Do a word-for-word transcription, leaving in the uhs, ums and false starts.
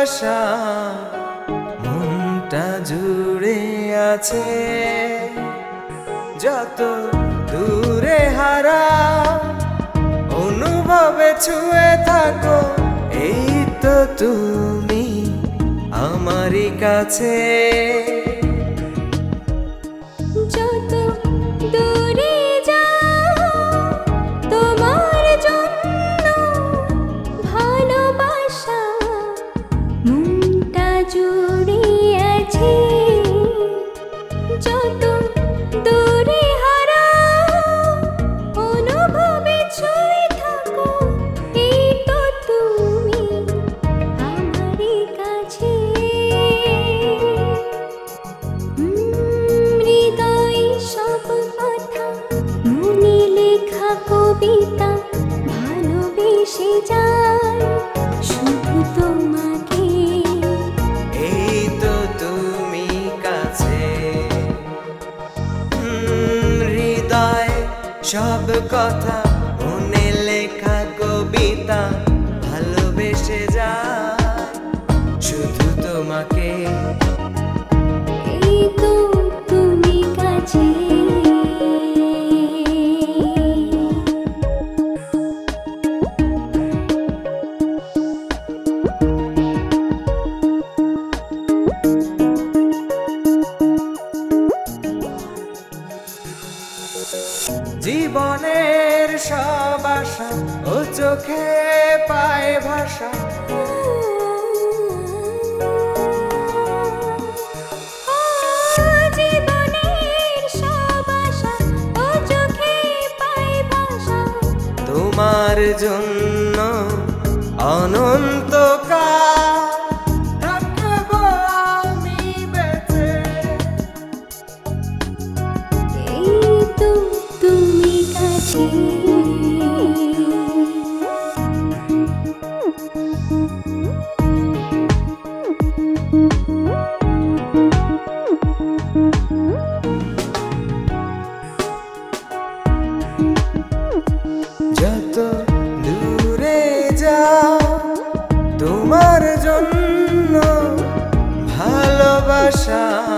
ভালোবাসা মনটা জুড়ে আছে। যত দূরে হারা অনুভবে ছুঁয়ে থাকো, এই তো তুমি আমারই কাছে। যত দূরে যাও তোমার জন্য ভালোবাসা মনটা জুড়ে আছে। যত দূরে হারাও অনুভবে ছুঁয়ে থাকো, এই তো তুমি আমারই কাছে। মনে লেখা কবিতা ভালোবেসে যায় শুধু তোমাকে। এই তো তুমি কাছে। হৃদয় সব কথা মনে লেখা কবিতা ভালোবেসে যায় শুধু তোমাকে। এই তো তুমি কাছে। জীবনের সব আশা ও চোখে পায় ভাষা। জীবনের সব আশা ও চোখে পায় ভাষা, তোমার জন্য অনন্তকাল থাকবো আমি বেঁচে। এই তো তুমি কাছে। যত দূরে যাও তোমার জন্য ভালোবাসা